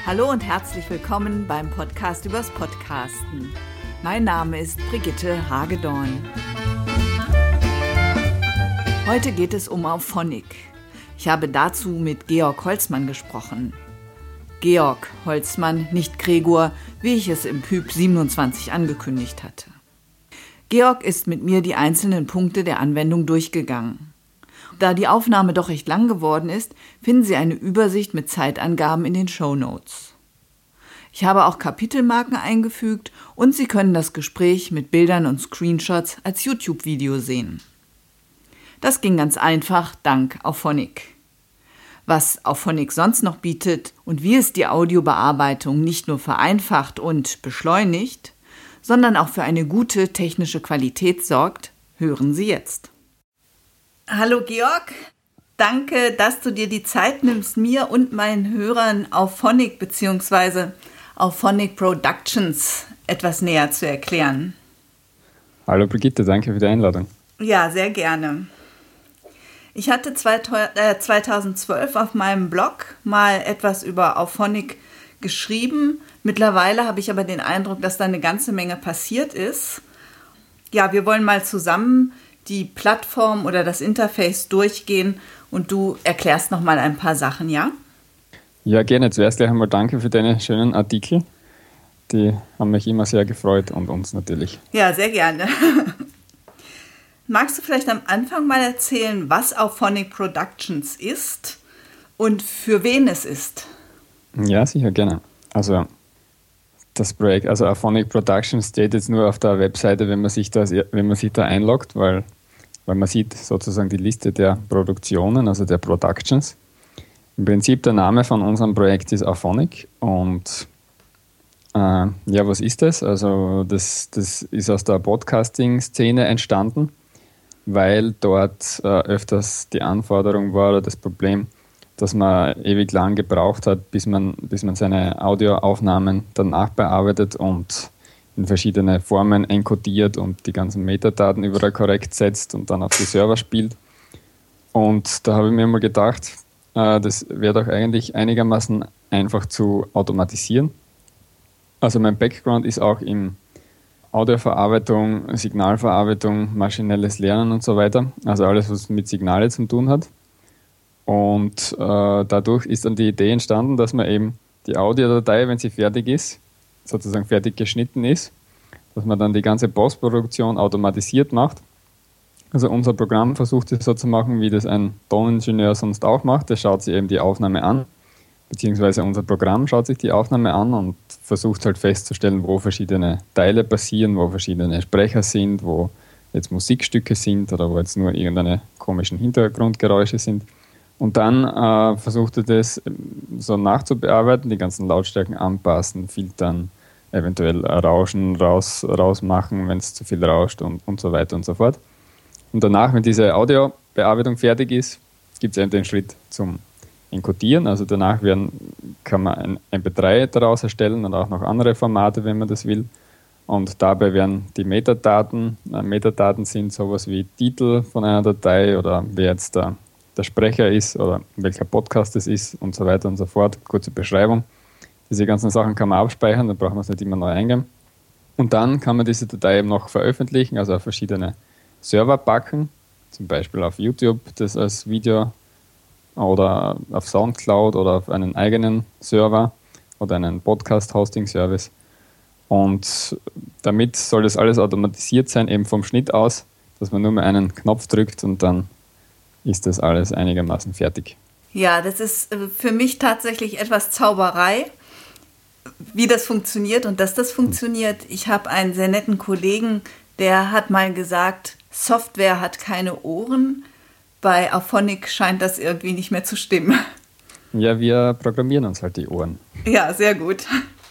Hallo und herzlich willkommen beim Podcast übers Podcasten. Mein Name ist Brigitte Hagedorn. Heute geht es um Auphonic. Ich habe dazu mit Georg Holzmann gesprochen. Georg Holzmann, nicht Gregor, wie ich es im Pyp 27 angekündigt hatte. Georg ist mit mir die einzelnen Punkte der Anwendung durchgegangen. Da die Aufnahme doch recht lang geworden ist, finden Sie eine Übersicht mit Zeitangaben in den Shownotes. Ich habe auch Kapitelmarken eingefügt und Sie können das Gespräch mit Bildern und Screenshots als YouTube-Video sehen. Das ging ganz einfach dank Auphonic. Was Auphonic sonst noch bietet und wie es die Audiobearbeitung nicht nur vereinfacht und beschleunigt, sondern auch für eine gute technische Qualität sorgt, hören Sie jetzt. Hallo Georg, danke, dass du dir die Zeit nimmst, mir und meinen Hörern Auphonic bzw. Auphonic Productions etwas näher zu erklären. Hallo Brigitte, danke für die Einladung. Ja, sehr gerne. Ich hatte 2012 auf meinem Blog mal etwas über Auphonic geschrieben. Mittlerweile habe ich aber den Eindruck, dass da eine ganze Menge passiert ist. Ja, wir wollen mal zusammen die Plattform oder das Interface durchgehen und du erklärst noch mal ein paar Sachen, ja? Ja, gerne. Zuerst gleich einmal danke für deine schönen Artikel. Die haben mich immer sehr gefreut und uns natürlich. Ja, sehr gerne. Magst du vielleicht am Anfang mal erzählen, was Auphonic Productions ist und für wen es ist? Ja, sicher, gerne. Also das Projekt, also Auphonic Productions steht jetzt nur auf der Webseite, wenn man sich da einloggt, weil man sieht sozusagen die Liste der Produktionen, also der Productions. Im Prinzip der Name von unserem Projekt ist Auphonic und ja, was ist das? Also das ist aus der Podcasting-Szene entstanden, weil dort öfters die Anforderung war oder das Problem, dass man ewig lang gebraucht hat, bis man seine Audioaufnahmen dann nachbearbeitet und in verschiedene Formen enkodiert und die ganzen Metadaten überall korrekt setzt und dann auf die Server spielt. Und da habe ich mir mal gedacht, das wäre doch eigentlich einigermaßen einfach zu automatisieren. Also mein Background ist auch in Audioverarbeitung, Signalverarbeitung, maschinelles Lernen und so weiter. Also alles, was mit Signale zu tun hat. Und dadurch ist dann die Idee entstanden, dass man eben die Audiodatei, wenn sie fertig ist, sozusagen fertig geschnitten ist, dass man dann die ganze Postproduktion automatisiert macht. Also unser Programm versucht es so zu machen, wie das ein Toningenieur sonst auch macht. Der schaut sich eben die Aufnahme an, beziehungsweise unser Programm schaut sich die Aufnahme an und versucht halt festzustellen, wo verschiedene Teile passieren, wo verschiedene Sprecher sind, wo jetzt Musikstücke sind oder wo jetzt nur irgendeine komischen Hintergrundgeräusche sind. Und dann versucht er das so nachzubearbeiten, die ganzen Lautstärken anpassen, filtern, eventuell Rauschen rausmachen, wenn es zu viel rauscht und so weiter und so fort. Und danach, wenn diese Audiobearbeitung fertig ist, gibt es eben den Schritt zum Encodieren. Also danach kann man ein MP3 daraus erstellen und auch noch andere Formate, wenn man das will. Und dabei werden die Metadaten sind sowas wie Titel von einer Datei oder wer jetzt der Sprecher ist oder welcher Podcast es ist und so weiter und so fort. Kurze Beschreibung. Diese ganzen Sachen kann man abspeichern, da braucht man es nicht immer neu eingeben. Und dann kann man diese Datei eben noch veröffentlichen, also auf verschiedene Server packen, zum Beispiel auf YouTube das als Video oder auf Soundcloud oder auf einen eigenen Server oder einen Podcast-Hosting-Service. Und damit soll das alles automatisiert sein, eben vom Schnitt aus, dass man nur mal einen Knopf drückt und dann ist das alles einigermaßen fertig. Ja, das ist für mich tatsächlich etwas Zauberei, wie das funktioniert und dass das funktioniert. Ich habe einen sehr netten Kollegen, der hat mal gesagt, Software hat keine Ohren. Bei Auphonic scheint das irgendwie nicht mehr zu stimmen. Ja, wir programmieren uns halt die Ohren. Ja, sehr gut.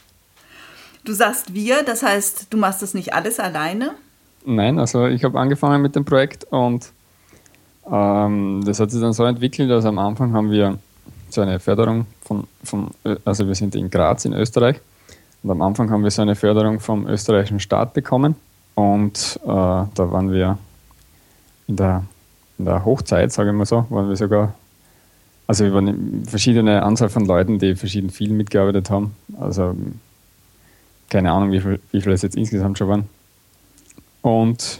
Du sagst wir, das heißt, du machst das nicht alles alleine? Nein, also ich habe angefangen mit dem Projekt und das hat sich dann so entwickelt, dass am Anfang haben wir so eine Förderung also wir sind in Graz in Österreich und am Anfang haben wir so eine Förderung vom österreichischen Staat bekommen und da waren wir in der Hochzeit, sage ich mal so, waren wir sogar Also wir waren eine verschiedene Anzahl von Leuten, die verschieden viel mitgearbeitet haben. Also keine Ahnung, wie viel es jetzt insgesamt schon waren. Und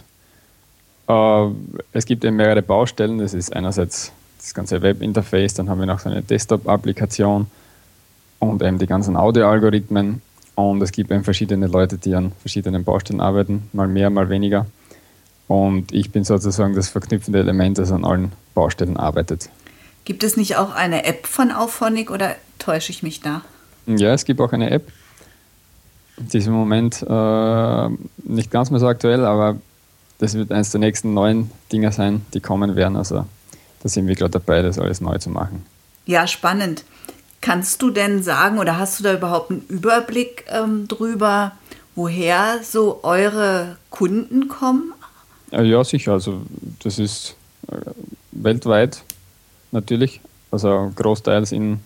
es gibt eben mehrere Baustellen. Das ist einerseits das ganze Webinterface, dann haben wir noch so eine Desktop-Applikation und eben die ganzen Audio-Algorithmen. Und es gibt eben verschiedene Leute, die an verschiedenen Baustellen arbeiten, mal mehr, mal weniger. Und ich bin sozusagen das verknüpfende Element, das an allen Baustellen arbeitet. Gibt es nicht auch eine App von Auphonic oder täusche ich mich da? Ja, es gibt auch eine App. Die ist im Moment nicht ganz mehr so aktuell, aber das wird eines der nächsten neuen Dinger sein, die kommen werden. Also da sind wir gerade dabei, das alles neu zu machen. Ja, spannend. Kannst du denn sagen oder hast du da überhaupt einen Überblick drüber, woher so eure Kunden kommen? Ja, sicher. Also das ist weltweit natürlich. Also großteils in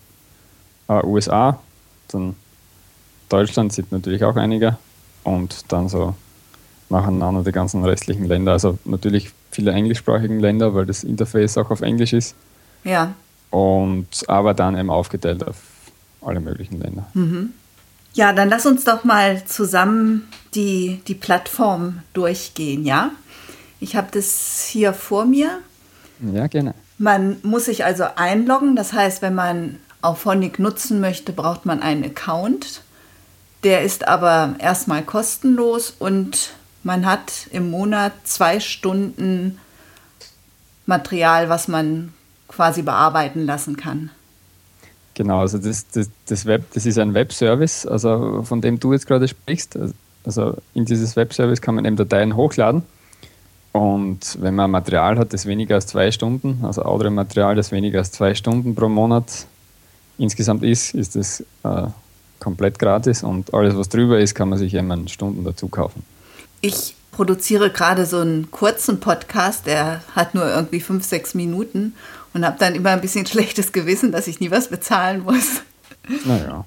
USA, dann Deutschland sind natürlich auch einige und dann so nacheinander die ganzen restlichen Länder. Also natürlich viele englischsprachige Länder, weil das Interface auch auf Englisch ist. Ja. Und aber dann eben aufgeteilt auf alle möglichen Länder. Mhm. Ja, dann lass uns doch mal zusammen die Plattform durchgehen, ja? Ich habe das hier vor mir. Ja, gerne. Man muss sich also einloggen. Das heißt, wenn man Auphonic nutzen möchte, braucht man einen Account. Der ist aber erstmal kostenlos und man hat im Monat 2 Stunden Material, was man quasi bearbeiten lassen kann. Genau, also das ist ein Webservice, also von dem du jetzt gerade sprichst. Also in dieses Webservice kann man eben Dateien hochladen. Und wenn man Material hat, das weniger als 2 Stunden, also Audiomaterial, das weniger als 2 Stunden pro Monat insgesamt ist das komplett gratis und alles, was drüber ist, kann man sich eben an Stunden dazu kaufen. Ich produziere gerade so einen kurzen Podcast, der hat nur irgendwie 5-6 Minuten und habe dann immer ein bisschen schlechtes Gewissen, dass ich nie was bezahlen muss. Naja.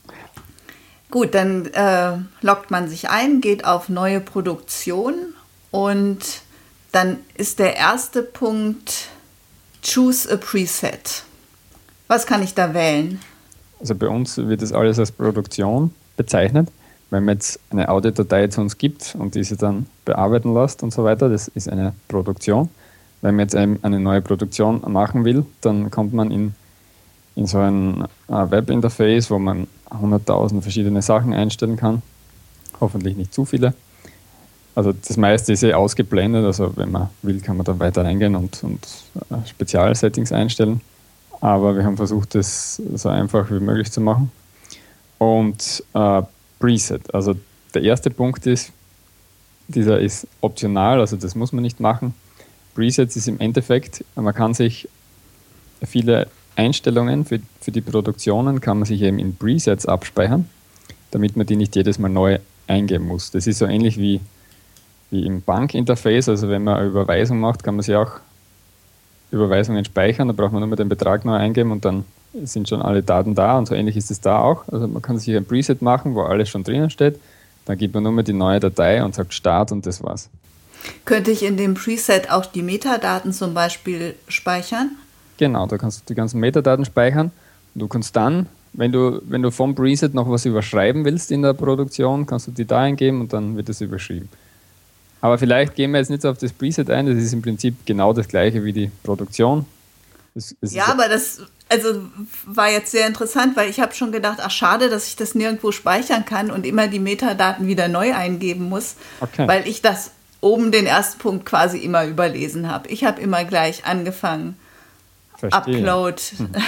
Gut, dann loggt man sich ein, geht auf neue Produktion und dann ist der erste Punkt Choose a Preset. Was kann ich da wählen? Also bei uns wird das alles als Produktion bezeichnet. Wenn man jetzt eine Audiodatei zu uns gibt und diese dann bearbeiten lässt und so weiter, das ist eine Produktion. Wenn man jetzt eine neue Produktion machen will, dann kommt man in so ein Webinterface, wo man 100.000 verschiedene Sachen einstellen kann. Hoffentlich nicht zu viele. Also das meiste ist ausgeblendet, also wenn man will, kann man da weiter reingehen und Spezialsettings einstellen. Aber wir haben versucht, das so einfach wie möglich zu machen. Und Preset, also der erste Punkt ist, dieser ist optional, also das muss man nicht machen. Presets ist im Endeffekt, man kann sich viele Einstellungen für die Produktionen, kann man sich eben in Presets abspeichern, damit man die nicht jedes Mal neu eingeben muss. Das ist so ähnlich wie im Bankinterface, also wenn man eine Überweisung macht, kann man sich auch Überweisungen speichern, da braucht man nur mal den Betrag neu eingeben und dann sind schon alle Daten da und so ähnlich ist es da auch. Also man kann sich ein Preset machen, wo alles schon drinnen steht, dann gibt man nur mal die neue Datei und sagt Start und das war's. Könnte ich in dem Preset auch die Metadaten zum Beispiel speichern? Genau, da kannst du die ganzen Metadaten speichern. Du kannst dann, wenn du vom Preset noch was überschreiben willst in der Produktion, kannst du die da eingeben und dann wird es überschrieben. Aber vielleicht gehen wir jetzt nicht auf das Preset ein, das ist im Prinzip genau das gleiche wie die Produktion. Aber das war jetzt sehr interessant, weil ich habe schon gedacht, ach schade, dass ich das nirgendwo speichern kann und immer die Metadaten wieder neu eingeben muss, weil ich das oben den ersten Punkt quasi immer überlesen habe. Ich habe immer gleich angefangen, Upload,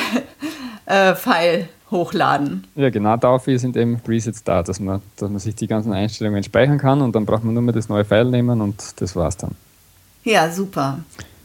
File hochladen. Ja, genau dafür sind eben Presets da, dass man sich die ganzen Einstellungen speichern kann und dann braucht man nur mehr das neue File nehmen und das war's dann. Ja, super.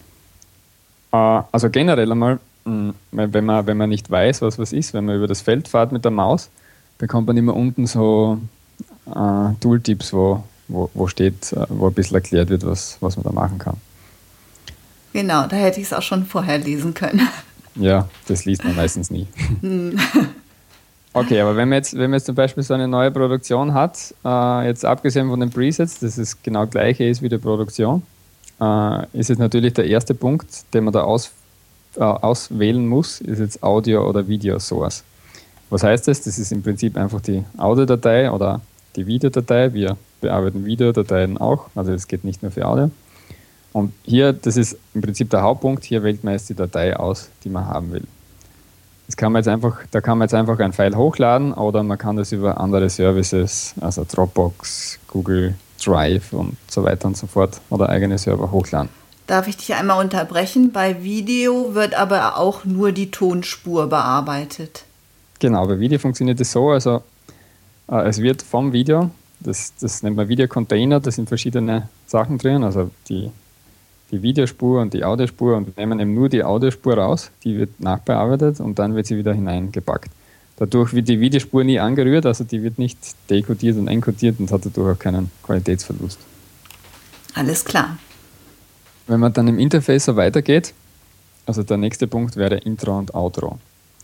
Also generell einmal, wenn man nicht weiß, was ist, wenn man über das Feld fährt mit der Maus, bekommt man immer unten so Tooltips, wo steht, wo ein bisschen erklärt wird, was man da machen kann. Genau, da hätte ich es auch schon vorher lesen können. Ja, das liest man meistens nie. Okay, aber wenn man jetzt zum Beispiel so eine neue Produktion hat, jetzt abgesehen von den Presets, das ist genau gleiche ist wie die Produktion, ist es natürlich der erste Punkt, den man da auswählen muss, ist jetzt Audio oder Video Source. Was heißt das? Das ist im Prinzip einfach die Audiodatei oder die Videodatei. Wir bearbeiten Videodateien auch, also es geht nicht nur für Audio. Und hier, das ist im Prinzip der Hauptpunkt, hier wählt man jetzt die Datei aus, die man haben will. Da kann man jetzt einfach ein File hochladen oder man kann das über andere Services, also Dropbox, Google Drive und so weiter und so fort oder eigene Server hochladen. Darf ich dich einmal unterbrechen? Bei Video wird aber auch nur die Tonspur bearbeitet. Genau, bei Video funktioniert es so, also es wird vom Video, das nennt man Videocontainer, da sind verschiedene Sachen drin, also die Videospur und die Audiospur und wir nehmen eben nur die Audiospur raus, die wird nachbearbeitet und dann wird sie wieder hineingepackt. Dadurch wird die Videospur nie angerührt, also die wird nicht dekodiert und enkodiert und hat dadurch auch keinen Qualitätsverlust. Alles klar. Wenn man dann im Interface so weitergeht, also der nächste Punkt wäre Intro und Outro.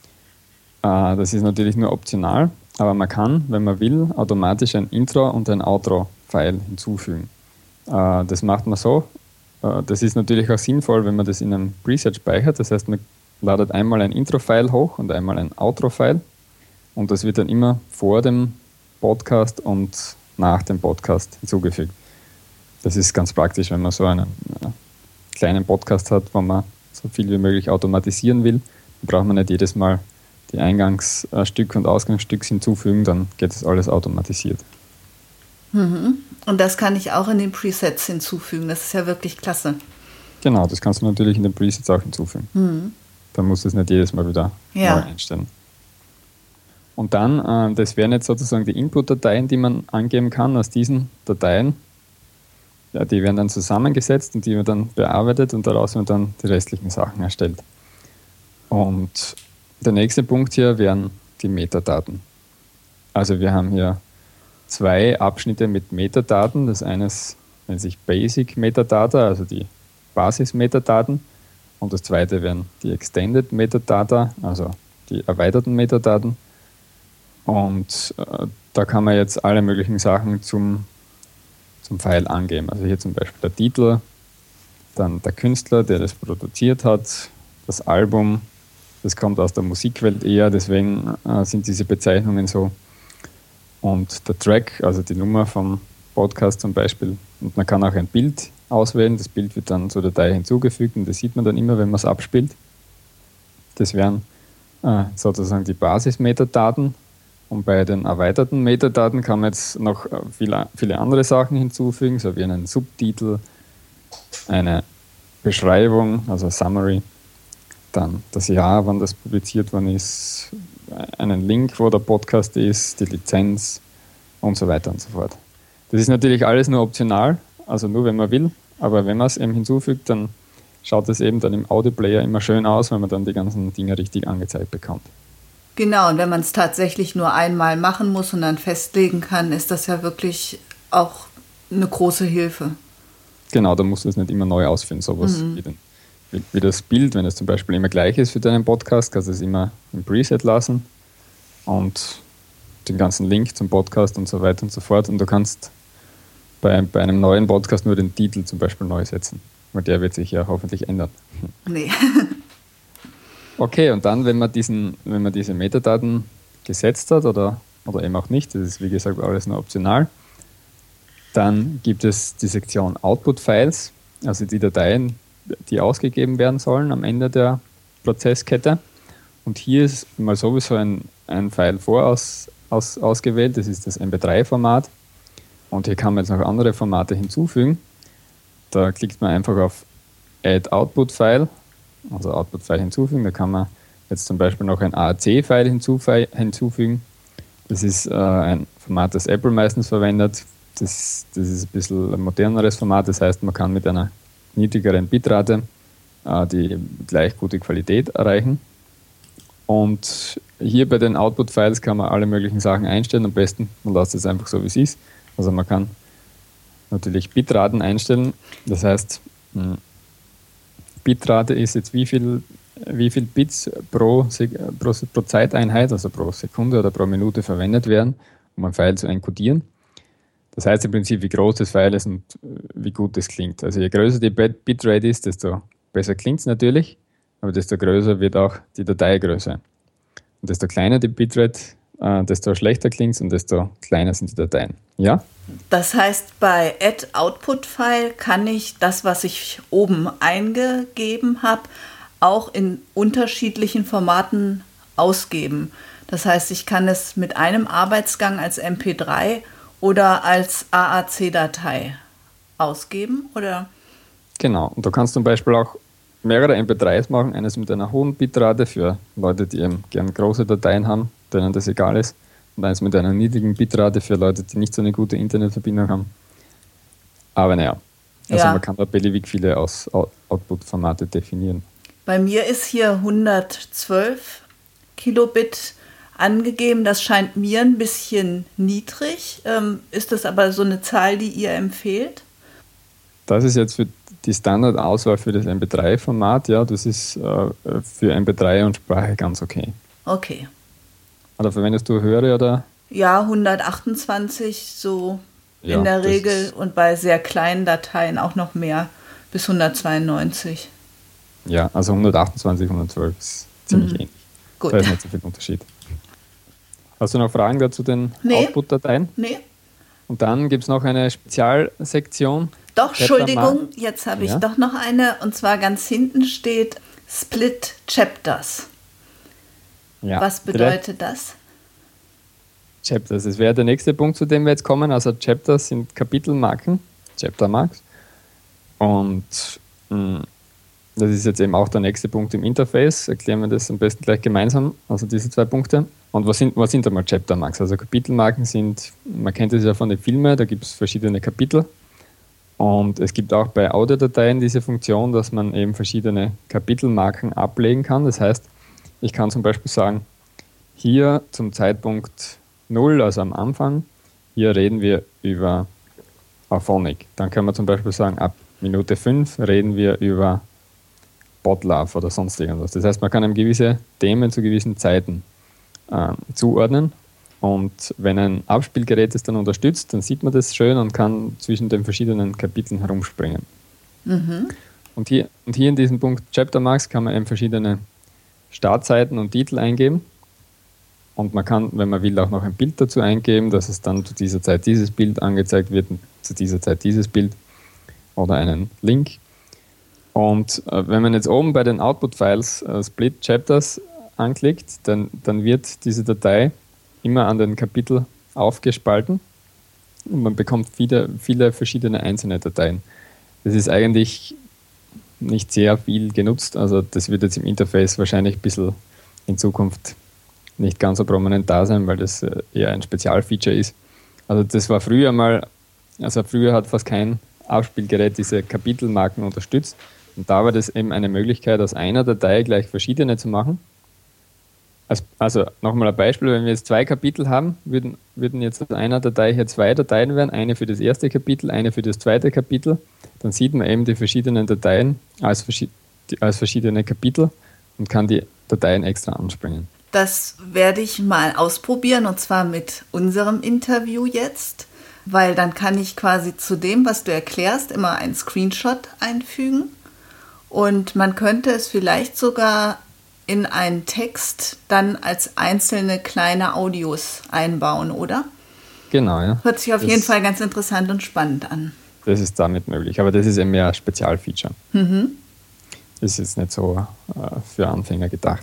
Das ist natürlich nur optional, aber man kann, wenn man will, automatisch ein Intro und ein Outro-File hinzufügen. Das macht man so. Das ist natürlich auch sinnvoll, wenn man das in einem Preset speichert. Das heißt, man ladet einmal ein Intro-File hoch und einmal ein Outro-File. Und das wird dann immer vor dem Podcast und nach dem Podcast hinzugefügt. Das ist ganz praktisch, wenn man so einen kleinen Podcast hat, wo man so viel wie möglich automatisieren will. Dann braucht man nicht jedes Mal die Eingangsstück und Ausgangsstücks hinzufügen, dann geht das alles automatisiert. Und das kann ich auch in den Presets hinzufügen. Das ist ja wirklich klasse. Genau, das kannst du natürlich in den Presets auch hinzufügen. Dann musst du es nicht jedes Mal wieder neu einstellen. Und dann, das wären jetzt sozusagen die Input-Dateien, die man angeben kann aus diesen Dateien. Ja, die werden dann zusammengesetzt und die werden dann bearbeitet und daraus werden dann die restlichen Sachen erstellt. Und der nächste Punkt hier wären die Metadaten. Also wir haben hier 2 Abschnitte mit Metadaten. Das eine nennt sich Basic Metadata, also die Basis-Metadaten. Und das zweite wären die Extended Metadata, also die erweiterten Metadaten. Und da kann man jetzt alle möglichen Sachen zum File angeben. Also hier zum Beispiel der Titel, dann der Künstler, der das produziert hat, das Album, das kommt aus der Musikwelt eher, deswegen sind diese Bezeichnungen so. Und der Track, also die Nummer vom Podcast zum Beispiel. Und man kann auch ein Bild auswählen, das Bild wird dann zur Datei hinzugefügt und das sieht man dann immer, wenn man es abspielt. Das wären sozusagen die Basis-Metadaten. Und bei den erweiterten Metadaten kann man jetzt noch viele andere Sachen hinzufügen, so wie einen Subtitel, eine Beschreibung, also Summary, dann das Jahr, wann das publiziert worden ist, einen Link, wo der Podcast ist, die Lizenz und so weiter und so fort. Das ist natürlich alles nur optional, also nur wenn man will, aber wenn man es eben hinzufügt, dann schaut es eben dann im Audioplayer immer schön aus, wenn man dann die ganzen Dinge richtig angezeigt bekommt. Genau, und wenn man es tatsächlich nur einmal machen muss und dann festlegen kann, ist das ja wirklich auch eine große Hilfe. Genau, da musst du es nicht immer neu ausführen, sowas wie das Bild, wenn es zum Beispiel immer gleich ist für deinen Podcast, kannst du es immer im Preset lassen und den ganzen Link zum Podcast und so weiter und so fort. Und du kannst bei einem neuen Podcast nur den Titel zum Beispiel neu setzen, weil der wird sich ja hoffentlich ändern. Nee. Okay, und dann, wenn man diese Metadaten gesetzt hat oder eben auch nicht, das ist wie gesagt alles nur optional, dann gibt es die Sektion Output Files, also die Dateien, die ausgegeben werden sollen am Ende der Prozesskette. Und hier ist mal sowieso ein File ausgewählt, das ist das MP3-Format. Und hier kann man jetzt noch andere Formate hinzufügen. Da klickt man einfach auf Add Output File, also Output File hinzufügen. Da kann man jetzt zum Beispiel noch ein AAC-File hinzufügen. Das ist ein Format, das Apple meistens verwendet. Das ist ein bisschen ein moderneres Format, das heißt, man kann mit einer niedrigeren Bitrate die gleich gute Qualität erreichen. Und hier bei den Output-Files kann man alle möglichen Sachen einstellen. Am besten, man lässt es einfach so, wie es ist. Also man kann natürlich Bitraten einstellen. Das heißt, Bitrate ist jetzt wie viel Bits pro Zeiteinheit, also pro Sekunde oder pro Minute verwendet werden, um ein File zu encodieren. Das heißt im Prinzip, wie groß das File ist und wie gut das klingt. Also je größer die Bitrate ist, desto besser klingt es natürlich. aber desto größer wird auch die Dateigröße. Und desto kleiner die Bitrate, desto schlechter klingt es und desto kleiner sind die Dateien. Ja? Das heißt, bei Add Output File kann ich das, was ich oben eingegeben habe, auch in unterschiedlichen Formaten ausgeben. Das heißt, ich kann es mit einem Arbeitsgang als MP3 oder als AAC-Datei ausgeben, oder? Genau. Und du kannst zum Beispiel auch mehrere MP3s machen, eines mit einer hohen Bitrate für Leute, die eben gern große Dateien haben, denen das egal ist, und eines mit einer niedrigen Bitrate für Leute, die nicht so eine gute Internetverbindung haben. Aber naja, also man kann da beliebig viele Output-Formate definieren. Bei mir ist hier 112 Kilobit angegeben. Das scheint mir ein bisschen niedrig. Ist das aber so eine Zahl, die ihr empfehlt? Das ist jetzt für die Standardauswahl für das MP3-Format. Ja, das ist für MP3 und Sprache ganz okay. Okay. Oder verwendest du höhere oder? Ja, 128 so ja, in der Regel und bei sehr kleinen Dateien auch noch mehr, bis 192. Ja, also 128, 112 ist ziemlich ähnlich. Gut. Da ist nicht so viel Unterschied. Hast du noch Fragen dazu den Output-Dateien? Nee. Und dann gibt es noch eine Spezialsektion. Doch, Entschuldigung, jetzt habe ich doch noch eine. Und zwar ganz hinten steht Split Chapters. Ja. Was bedeutet das? Chapters, das wäre der nächste Punkt, zu dem wir jetzt kommen. Also Chapters sind Kapitelmarken, Chaptermarks. Und das ist jetzt eben auch der nächste Punkt im Interface. Erklären wir das am besten gleich gemeinsam, also diese zwei Punkte. Und was sind einmal Chaptermarks? Also Kapitelmarken sind, man kennt das ja von den Filmen, da gibt es verschiedene Kapitel. Und es gibt auch bei Audiodateien diese Funktion, dass man eben verschiedene Kapitelmarken ablegen kann. Das heißt, ich kann zum Beispiel sagen, hier zum Zeitpunkt 0, also am Anfang, hier reden wir über Auphonic. Dann kann man zum Beispiel sagen, ab Minute 5 reden wir über Botlove oder sonst irgendwas. Das heißt, man kann einem gewisse Themen zu gewissen Zeiten zuordnen. Und wenn ein Abspielgerät es dann unterstützt, dann sieht man das schön und kann zwischen den verschiedenen Kapiteln herumspringen. Mhm. Und hier in diesem Punkt Chaptermarks kann man eben verschiedene Startseiten und Titel eingeben. Und man kann, wenn man will, auch noch ein Bild dazu eingeben, dass es dann zu dieser Zeit dieses Bild angezeigt wird und zu dieser Zeit dieses Bild oder einen Link. Und wenn man jetzt oben bei den Output-Files Split Chapters anklickt, dann wird diese Datei immer an den Kapitel aufgespalten und man bekommt viele verschiedene einzelne Dateien. Das ist eigentlich nicht sehr viel genutzt, also das wird jetzt im Interface wahrscheinlich ein bisschen in Zukunft nicht ganz so prominent da sein, weil das eher ein Spezialfeature ist. Also das war früher mal, also früher hat fast kein Abspielgerät diese Kapitelmarken unterstützt und da war das eben eine Möglichkeit, aus einer Datei gleich verschiedene zu machen. Also nochmal ein Beispiel, wenn wir jetzt 2 Kapitel haben, würden jetzt aus einer Datei hier 2 Dateien werden, eine für das erste Kapitel, eine für das zweite Kapitel. Dann sieht man eben die verschiedenen Dateien als verschiedene Kapitel und kann die Dateien extra anspringen. Das werde ich mal ausprobieren und zwar mit unserem Interview jetzt, weil dann kann ich quasi zu dem, was du erklärst, immer einen Screenshot einfügen und man könnte es vielleicht sogar in einen Text dann als einzelne kleine Audios einbauen, oder? Genau, ja. Hört sich auf jeden Fall ganz interessant und spannend an. Das ist damit möglich, aber das ist eben mehr ein Spezialfeature. Mhm. Das ist jetzt nicht so für Anfänger gedacht.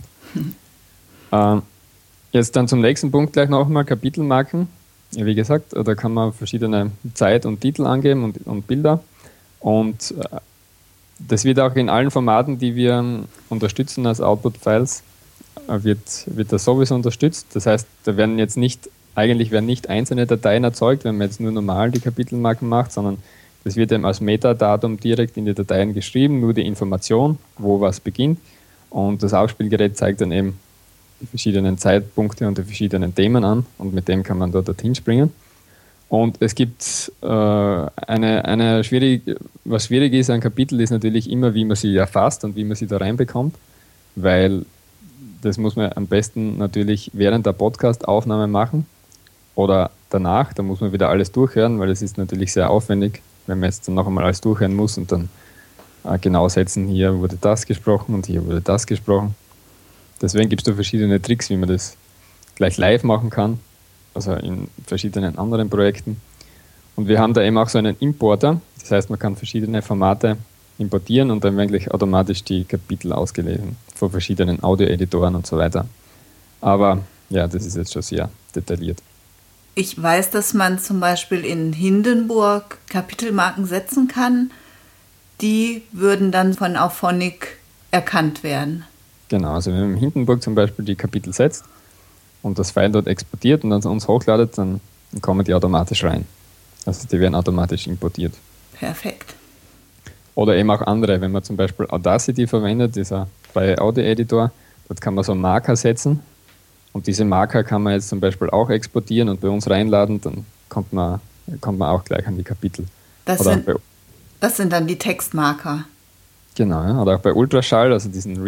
Jetzt dann zum nächsten Punkt gleich nochmal, Kapitelmarken. Ja, wie gesagt, da kann man verschiedene Zeit und Titel angeben und Bilder. Und das wird auch in allen Formaten, die wir unterstützen als Output-Files, wird das sowieso unterstützt. Das heißt, eigentlich werden nicht einzelne Dateien erzeugt, wenn man jetzt nur normal die Kapitelmarken macht, sondern das wird eben als Metadatum direkt in die Dateien geschrieben, nur die Information, wo was beginnt. Und das Abspielgerät zeigt dann eben die verschiedenen Zeitpunkte und die verschiedenen Themen an und mit dem kann man da dorthin springen. Und es gibt was schwierig ist an Kapitel, ist natürlich immer, wie man sie erfasst und wie man sie da reinbekommt, weil das muss man am besten natürlich während der Podcast-Aufnahme machen oder danach, da muss man wieder alles durchhören, weil es ist natürlich sehr aufwendig, wenn man jetzt dann noch einmal alles durchhören muss und dann genau setzen, hier wurde das gesprochen und hier wurde das gesprochen. Deswegen gibt es da verschiedene Tricks, wie man das gleich live machen kann, also in verschiedenen anderen Projekten. Und wir haben da eben auch so einen Importer, das heißt, man kann verschiedene Formate importieren und dann werden gleich automatisch die Kapitel ausgelesen von verschiedenen Audio-Editoren und so weiter. Aber ja, das ist jetzt schon sehr detailliert. Ich weiß, dass man zum Beispiel in Hindenburg Kapitelmarken setzen kann. Die würden dann von Auphonic erkannt werden. Genau, also wenn man in Hindenburg zum Beispiel die Kapitel setzt und das File dort exportiert und dann zu uns hochladet, dann kommen die automatisch rein. Also die werden automatisch importiert. Perfekt. Oder eben auch andere, wenn man zum Beispiel Audacity verwendet, dieser freie Audio-Editor, dort kann man so Marker setzen und diese Marker kann man jetzt zum Beispiel auch exportieren und bei uns reinladen, dann kommt man auch gleich an die Kapitel. Das sind dann die Textmarker. Genau, ja. Oder auch bei Ultraschall, also diesen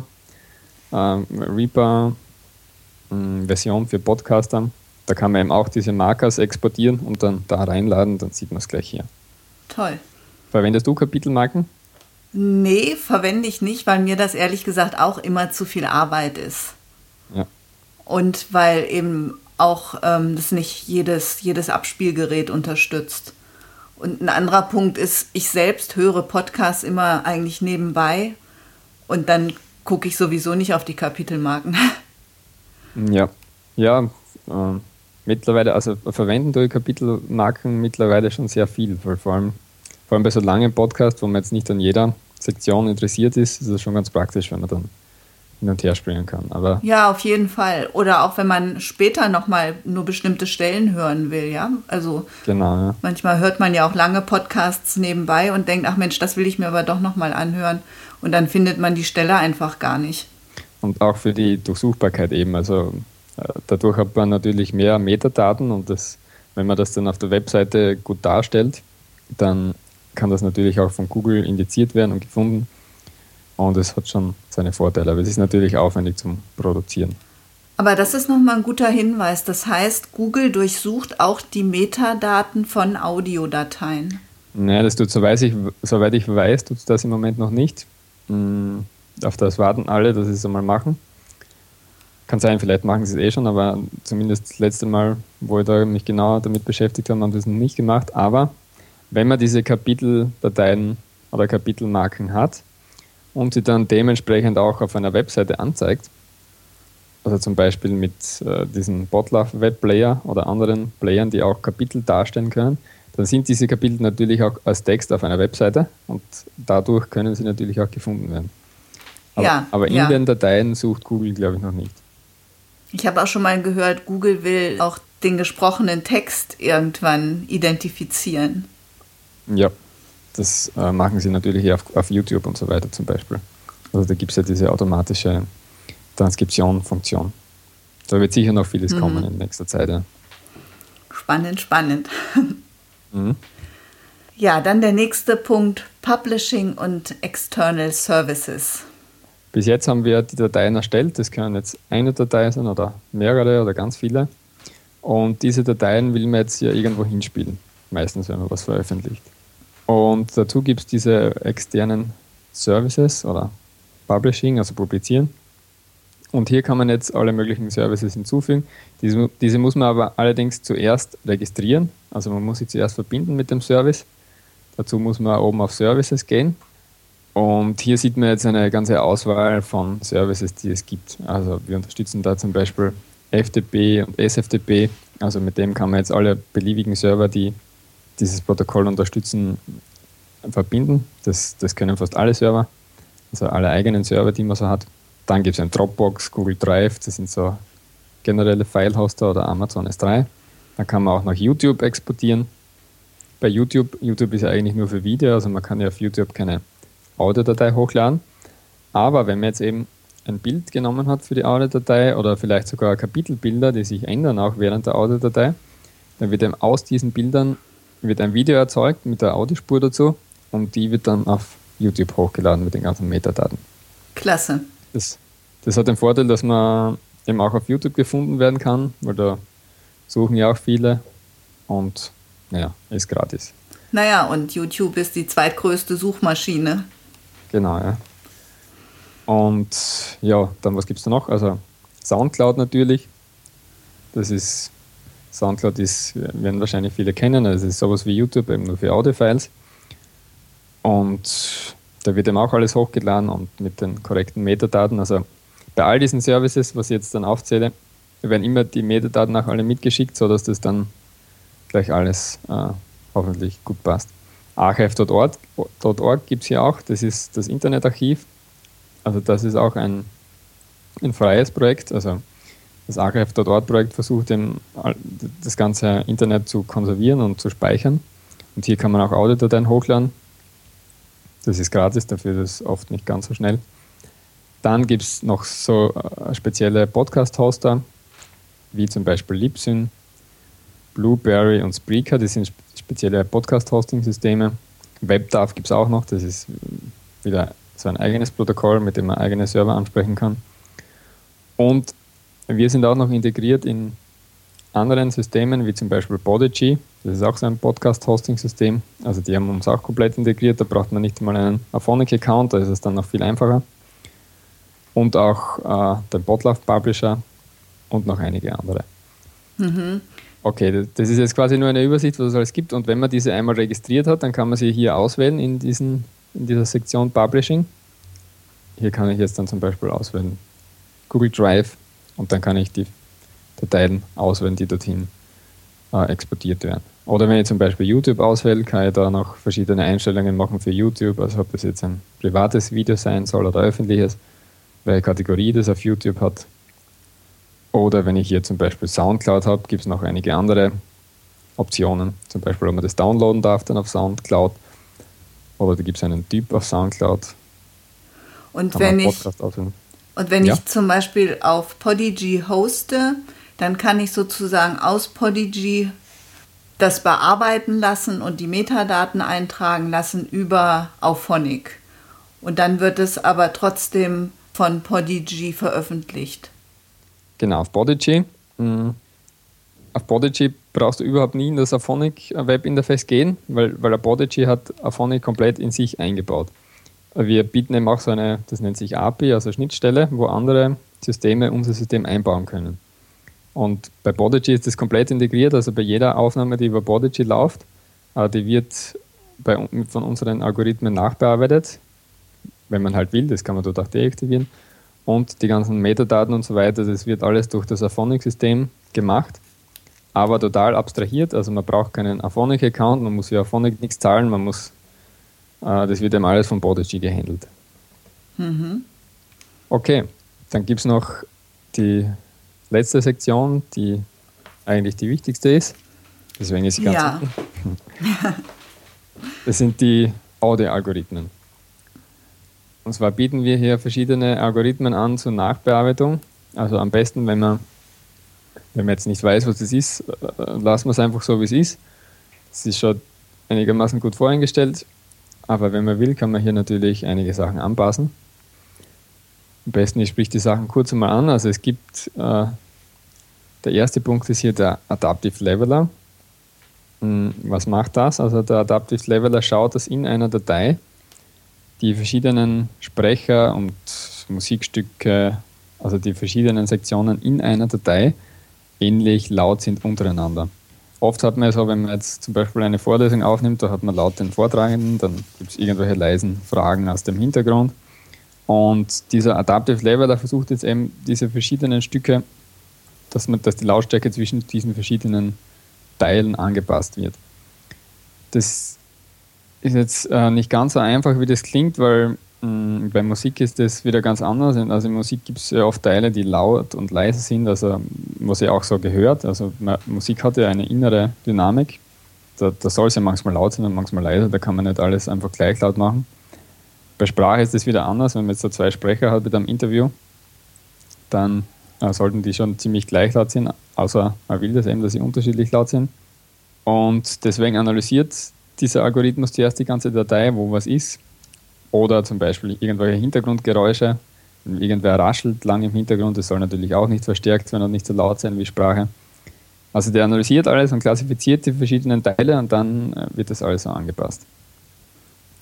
Reaper-Version für Podcaster, da kann man eben auch diese Markers exportieren und dann da reinladen, dann sieht man es gleich hier. Toll. Verwendest du Kapitelmarken? Nee, verwende ich nicht, weil mir das ehrlich gesagt auch immer zu viel Arbeit ist. Ja. Und weil eben auch das nicht jedes Abspielgerät unterstützt. Und ein anderer Punkt ist, ich selbst höre Podcasts immer eigentlich nebenbei und dann gucke ich sowieso nicht auf die Kapitelmarken. Ja, mittlerweile, also verwenden durch Kapitelmarken mittlerweile schon sehr viel, weil vor allem bei so langen Podcasts, wo man jetzt nicht an jeder Sektion interessiert ist es schon ganz praktisch, wenn man dann hin und her springen kann. Aber ja, auf jeden Fall. Oder auch wenn man später nochmal nur bestimmte Stellen hören will, ja. Also genau, ja. Manchmal hört man ja auch lange Podcasts nebenbei und denkt, ach Mensch, das will ich mir aber doch nochmal anhören. Und dann findet man die Stelle einfach gar nicht. Und auch für die Durchsuchbarkeit eben. Also dadurch hat man natürlich mehr Metadaten und wenn man das dann auf der Webseite gut darstellt, dann kann das natürlich auch von Google indiziert werden und gefunden. Und es hat schon seine Vorteile, aber es ist natürlich aufwendig zum Produzieren. Aber das ist nochmal ein guter Hinweis. Das heißt, Google durchsucht auch die Metadaten von Audiodateien. Naja, das tut, soweit ich weiß, tut es das im Moment noch nicht. Auf das warten alle, dass sie es einmal machen. Kann sein, vielleicht machen sie es schon, aber zumindest das letzte Mal, wo ich da mich genauer damit beschäftigt habe, haben sie es noch nicht gemacht. Aber wenn man diese Kapiteldateien oder Kapitelmarken hat, und sie dann dementsprechend auch auf einer Webseite anzeigt, also zum Beispiel mit diesem Botlove Webplayer oder anderen Playern, die auch Kapitel darstellen können, dann sind diese Kapitel natürlich auch als Text auf einer Webseite und dadurch können sie natürlich auch gefunden werden. Aber in den Dateien sucht Google, glaube ich, noch nicht. Ich habe auch schon mal gehört, Google will auch den gesprochenen Text irgendwann identifizieren. Ja. Das machen sie natürlich auf YouTube und so weiter zum Beispiel. Also da gibt es ja diese automatische Transkription-Funktion. Da wird sicher noch vieles kommen in nächster Zeit. Ja. Spannend. Ja, dann der nächste Punkt, Publishing und External Services. Bis jetzt haben wir die Dateien erstellt. Das können jetzt eine Datei sein oder mehrere oder ganz viele. Und diese Dateien will man jetzt ja irgendwo hinspielen. Meistens, wenn man was veröffentlicht. Und dazu gibt es diese externen Services oder Publishing, also Publizieren. Und hier kann man jetzt alle möglichen Services hinzufügen. Diese muss man aber allerdings zuerst registrieren. Also man muss sie zuerst verbinden mit dem Service. Dazu muss man oben auf Services gehen. Und hier sieht man jetzt eine ganze Auswahl von Services, die es gibt. Also wir unterstützen da zum Beispiel FTP und SFTP. Also mit dem kann man jetzt alle beliebigen Server, die dieses Protokoll unterstützen, verbinden. Das können fast alle Server, also alle eigenen Server, die man so hat. Dann gibt es ein Dropbox, Google Drive, das sind so generelle File-Hoster oder Amazon S3. Dann kann man auch nach YouTube exportieren. Bei YouTube ist ja eigentlich nur für Video, also man kann ja auf YouTube keine Audiodatei hochladen. Aber wenn man jetzt eben ein Bild genommen hat für die Audiodatei oder vielleicht sogar Kapitelbilder, die sich ändern auch während der Audiodatei, dann wird eben aus diesen Bildern ein Video erzeugt mit der Audiospur dazu und die wird dann auf YouTube hochgeladen mit den ganzen Metadaten. Klasse. Das hat den Vorteil, dass man eben auch auf YouTube gefunden werden kann, weil da suchen ja auch viele und ist gratis. Naja, und YouTube ist die zweitgrößte Suchmaschine. Genau, ja. Und ja, dann was gibt es da noch? Also Soundcloud natürlich. Soundcloud werden wahrscheinlich viele kennen, also es ist sowas wie YouTube, eben nur für Audiofiles. Und da wird eben auch alles hochgeladen und mit den korrekten Metadaten. Also bei all diesen Services, was ich jetzt dann aufzähle, werden immer die Metadaten auch alle mitgeschickt, sodass das dann gleich alles hoffentlich gut passt. Archive.org gibt es hier auch, das ist das Internetarchiv. Also das ist auch ein freies Projekt. Also das Archive.org-Projekt versucht eben das ganze Internet zu konservieren und zu speichern. Und hier kann man auch Audiodateien hochladen. Das ist gratis, dafür ist es oft nicht ganz so schnell. Dann gibt es noch so spezielle Podcast-Hoster, wie zum Beispiel Libsyn, Blueberry und Spreaker. Das sind spezielle Podcast-Hosting-Systeme. WebDAV gibt es auch noch. Das ist wieder so ein eigenes Protokoll, mit dem man eigene Server ansprechen kann. Und wir sind auch noch integriert in anderen Systemen, wie zum Beispiel Podigy. Das ist auch so ein Podcast-Hosting-System. Also die haben uns auch komplett integriert. Da braucht man nicht mal einen Auphonic-Account, da ist es dann noch viel einfacher. Und auch den Podlove-Publisher und noch einige andere. Mhm. Okay, das ist jetzt quasi nur eine Übersicht, was es alles gibt. Und wenn man diese einmal registriert hat, dann kann man sie hier auswählen in dieser Sektion Publishing. Hier kann ich jetzt dann zum Beispiel auswählen Google Drive und dann kann ich die Dateien auswählen, die dorthin exportiert werden. Oder wenn ich zum Beispiel YouTube auswähle, kann ich da noch verschiedene Einstellungen machen für YouTube, also ob das jetzt ein privates Video sein soll oder öffentliches, welche Kategorie das auf YouTube hat. Oder wenn ich hier zum Beispiel Soundcloud habe, gibt es noch einige andere Optionen. Zum Beispiel, ob man das downloaden darf dann auf Soundcloud. Oder da gibt es einen Typ auf Soundcloud. Und wenn ich zum Beispiel auf Podigy hoste, dann kann ich sozusagen aus Podigy das bearbeiten lassen und die Metadaten eintragen lassen über Auphonic. Und dann wird es aber trotzdem von Podigy veröffentlicht. Genau, auf Podigy. Auf Podigy brauchst du überhaupt nie in das Auphonic Webinterface gehen, weil der Podigy hat Auphonic komplett in sich eingebaut. Wir bieten eben auch so eine, das nennt sich API, also Schnittstelle, wo andere Systeme unser System einbauen können. Und bei Podigy ist das komplett integriert, also bei jeder Aufnahme, die über Podigy läuft, die wird von unseren Algorithmen nachbearbeitet, wenn man halt will, das kann man dort auch deaktivieren. Und die ganzen Metadaten und so weiter, das wird alles durch das Auphonic-System gemacht, aber total abstrahiert, also man braucht keinen Auphonic-Account, man muss für Auphonic nichts zahlen, das wird eben alles von Podigy gehandelt. Mhm. Okay, dann gibt es noch die letzte Sektion, die eigentlich die wichtigste ist. Deswegen ist sie ganz unten. Das sind die Audio-Algorithmen. Und zwar bieten wir hier verschiedene Algorithmen an zur Nachbearbeitung. Also am besten, wenn man jetzt nicht weiß, was das ist, lassen wir es einfach so, wie es ist. Es ist schon einigermaßen gut voreingestellt. Aber wenn man will, kann man hier natürlich einige Sachen anpassen. Am besten, ich spreche die Sachen kurz einmal an. Also es gibt, der erste Punkt ist hier der Adaptive Leveler. Was macht das? Also der Adaptive Leveler schaut, dass in einer Datei die verschiedenen Sprecher und Musikstücke, also die verschiedenen Sektionen in einer Datei ähnlich laut sind untereinander. Oft hat man so, wenn man jetzt zum Beispiel eine Vorlesung aufnimmt, da hat man laut den Vortragenden, dann gibt es irgendwelche leisen Fragen aus dem Hintergrund. Und dieser Adaptive Leveler versucht jetzt eben diese verschiedenen Stücke, dass die Lautstärke zwischen diesen verschiedenen Teilen angepasst wird. Das ist jetzt nicht ganz so einfach, wie das klingt, weil bei Musik ist das wieder ganz anders. Also in Musik gibt es ja oft Teile, die laut und leise sind, also was ja auch so gehört. Also Musik hat ja eine innere Dynamik. Da soll es ja manchmal laut sein und manchmal leise, da kann man nicht alles einfach gleich laut machen. Bei Sprache ist das wieder anders. Wenn man jetzt so zwei Sprecher hat mit einem Interview, dann sollten die schon ziemlich gleich laut sein, außer man will das eben, dass sie unterschiedlich laut sind. Und deswegen analysiert dieser Algorithmus zuerst die ganze Datei, wo was ist. Oder zum Beispiel irgendwelche Hintergrundgeräusche. Wenn irgendwer raschelt lang im Hintergrund, das soll natürlich auch nicht verstärkt sein und nicht so laut sein wie Sprache. Also der analysiert alles und klassifiziert die verschiedenen Teile und dann wird das alles so angepasst.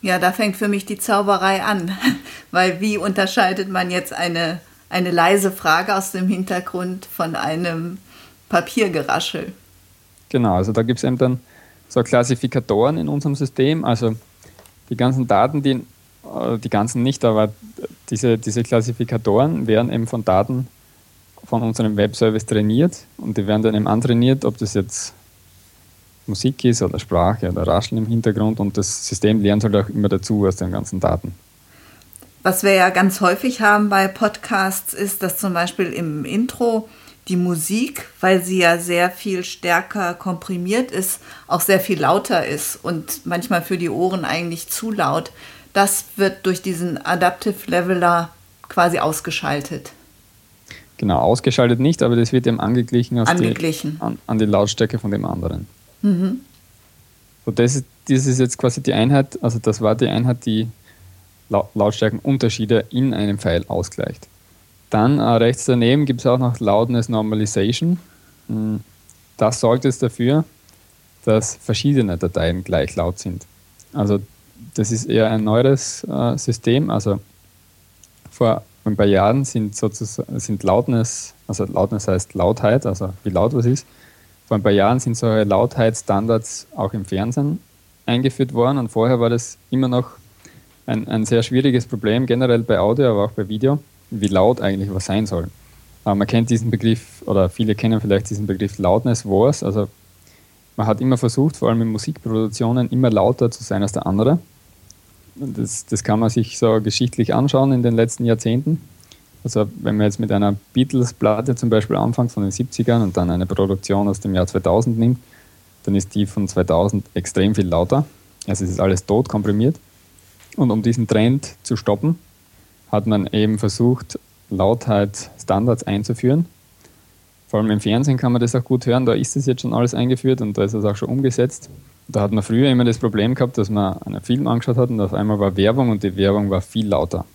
Ja, da fängt für mich die Zauberei an, weil wie unterscheidet man jetzt eine leise Frage aus dem Hintergrund von einem Papiergeraschel? Genau, also da gibt es eben dann so Klassifikatoren in unserem System, also die ganzen Daten, die ganzen nicht, aber diese Klassifikatoren werden eben von Daten von unserem Webservice trainiert und die werden dann eben antrainiert, ob das jetzt Musik ist oder Sprache oder Rascheln im Hintergrund und das System lernt halt auch immer dazu aus den ganzen Daten. Was wir ja ganz häufig haben bei Podcasts ist, dass zum Beispiel im Intro die Musik, weil sie ja sehr viel stärker komprimiert ist, auch sehr viel lauter ist und manchmal für die Ohren eigentlich zu laut. Das wird durch diesen Adaptive Leveler quasi ausgeschaltet. Genau, ausgeschaltet nicht, aber das wird eben angeglichen an die Lautstärke von dem anderen. Mhm. So, das ist jetzt quasi die Einheit, also das war die Einheit, die Lautstärkenunterschiede in einem Pfeil ausgleicht. Dann rechts daneben gibt es auch noch Loudness Normalization. Das sorgt jetzt dafür, dass verschiedene Dateien gleich laut sind. Also das ist eher ein neueres System. Also vor ein paar Jahren sind Loudness, also Loudness heißt Lautheit, also wie laut was ist. Vor ein paar Jahren sind solche Lautheitsstandards auch im Fernsehen eingeführt worden und vorher war das immer noch ein sehr schwieriges Problem, generell bei Audio, aber auch bei Video, wie laut eigentlich was sein soll. Aber man kennt diesen Begriff, oder viele kennen vielleicht diesen Begriff Loudness Wars, also man hat immer versucht, vor allem in Musikproduktionen, immer lauter zu sein als der andere. Das kann man sich so geschichtlich anschauen in den letzten Jahrzehnten. Also wenn man jetzt mit einer Beatles-Platte zum Beispiel anfängt von den 70ern und dann eine Produktion aus dem Jahr 2000 nimmt, dann ist die von 2000 extrem viel lauter. Also es ist alles tot komprimiert. Und um diesen Trend zu stoppen, hat man eben versucht, Lautheitsstandards einzuführen. Vor allem im Fernsehen kann man das auch gut hören, da ist es jetzt schon alles eingeführt und da ist es auch schon umgesetzt. Da hat man früher immer das Problem gehabt, dass man einen Film angeschaut hat und auf einmal war Werbung und die Werbung war viel lauter.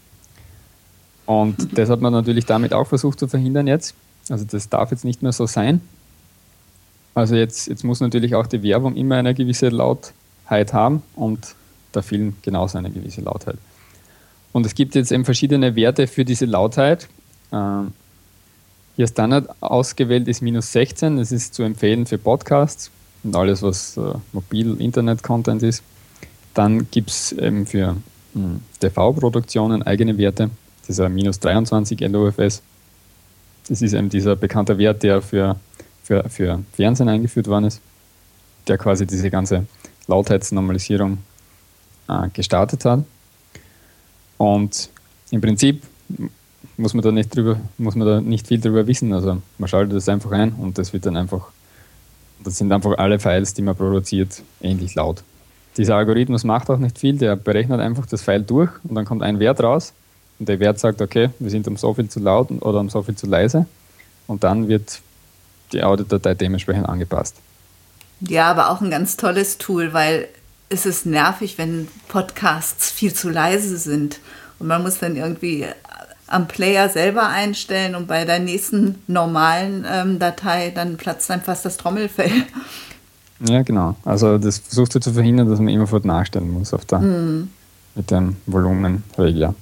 Und das hat man natürlich damit auch versucht zu verhindern jetzt. Also das darf jetzt nicht mehr so sein. Also jetzt muss natürlich auch die Werbung immer eine gewisse Lautheit haben und der Film genauso eine gewisse Lautheit. Und es gibt jetzt eben verschiedene Werte für diese Lautheit. Hier Standard ausgewählt ist -16. Das ist zu empfehlen für Podcasts und alles, was Mobil-Internet-Content ist. Dann gibt es eben für TV-Produktionen eigene Werte. Dieser -23 LOFS. Das ist eben dieser bekannte Wert, der für Fernsehen eingeführt worden ist, der quasi diese ganze Lautheitsnormalisierung gestartet hat. Und im Prinzip muss man da nicht viel drüber wissen. Also man schaltet das einfach ein und das sind einfach alle Files, die man produziert, ähnlich laut. Dieser Algorithmus macht auch nicht viel, der berechnet einfach das File durch und dann kommt ein Wert raus und der Wert sagt, okay, wir sind um so viel zu laut oder um so viel zu leise und dann wird die Audiodatei dementsprechend angepasst. Ja, aber auch ein ganz tolles Tool, weil es ist nervig, wenn Podcasts viel zu leise sind und man muss dann irgendwie am Player selber einstellen und bei der nächsten normalen Datei dann platzt dann fast das Trommelfell. Ja, genau. Also das versuchst du zu verhindern, dass man immerfort nachstellen muss mit dem Volumenregler.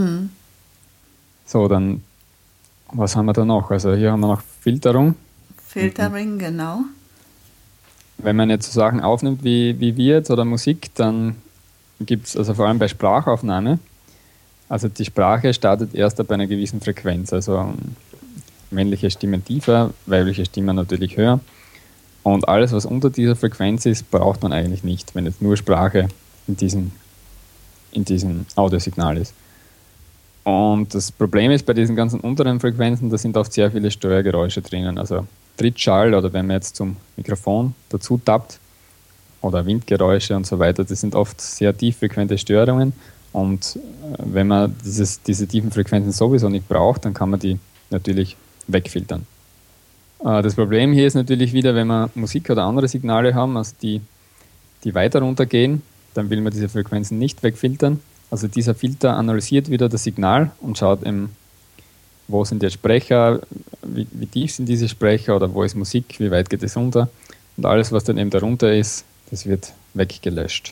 So, dann was haben wir da noch? Also hier haben wir noch Filterung. Filtering, genau. Wenn man jetzt so Sachen aufnimmt wie wir jetzt oder Musik, dann gibt es, also vor allem bei Sprachaufnahme, also die Sprache startet erst ab einer gewissen Frequenz, also männliche Stimmen tiefer, weibliche Stimmen natürlich höher. Und alles, was unter dieser Frequenz ist, braucht man eigentlich nicht, wenn jetzt nur Sprache in diesem Audiosignal ist. Und das Problem ist, bei diesen ganzen unteren Frequenzen, da sind oft sehr viele Störgeräusche drinnen, also Trittschall oder wenn man jetzt zum Mikrofon dazu tappt oder Windgeräusche und so weiter, das sind oft sehr tieffrequente Störungen und wenn man diese tiefen Frequenzen sowieso nicht braucht, dann kann man die natürlich wegfiltern. Das Problem hier ist natürlich wieder, wenn wir Musik oder andere Signale haben, also die weiter runtergehen, dann will man diese Frequenzen nicht wegfiltern. Also dieser Filter analysiert wieder das Signal und schaut eben, wo sind jetzt Sprecher, wie tief sind diese Sprecher oder wo ist Musik, wie weit geht es runter. Und alles, was dann eben darunter ist, das wird weggelöscht.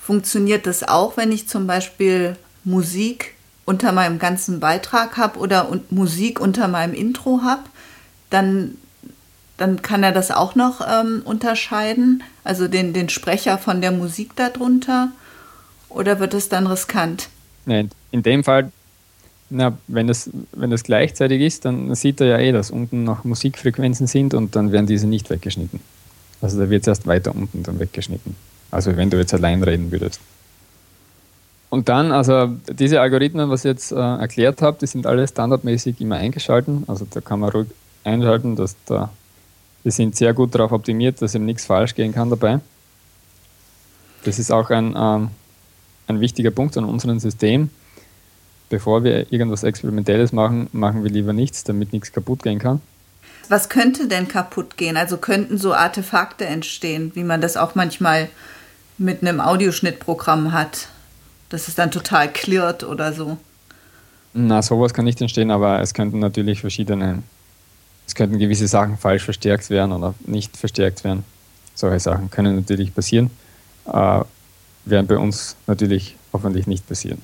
Funktioniert das auch, wenn ich zum Beispiel Musik unter meinem ganzen Beitrag habe oder Musik unter meinem Intro habe? Dann kann er das auch noch unterscheiden, also den Sprecher von der Musik darunter, oder wird es dann riskant? Nein, in dem Fall, wenn das gleichzeitig ist, dann sieht er ja dass unten noch Musikfrequenzen sind und dann werden diese nicht weggeschnitten. Also da wird es erst weiter unten dann weggeschnitten. Also wenn du jetzt allein reden würdest. Und dann, also diese Algorithmen, was ich jetzt erklärt habe, die sind alle standardmäßig immer eingeschalten. Also da kann man ruhig einschalten, die sind sehr gut darauf optimiert, dass eben nichts falsch gehen kann dabei. Das ist auch ein wichtiger Punkt an unserem System. Bevor wir irgendwas Experimentelles machen, machen wir lieber nichts, damit nichts kaputt gehen kann. Was könnte denn kaputt gehen? Also könnten so Artefakte entstehen, wie man das auch manchmal mit einem Audioschnittprogramm hat, dass es dann total klirrt oder so? Na, sowas kann nicht entstehen, aber es könnten natürlich gewisse Sachen falsch verstärkt werden oder nicht verstärkt werden. Solche Sachen können natürlich passieren, werden bei uns natürlich hoffentlich nicht passieren.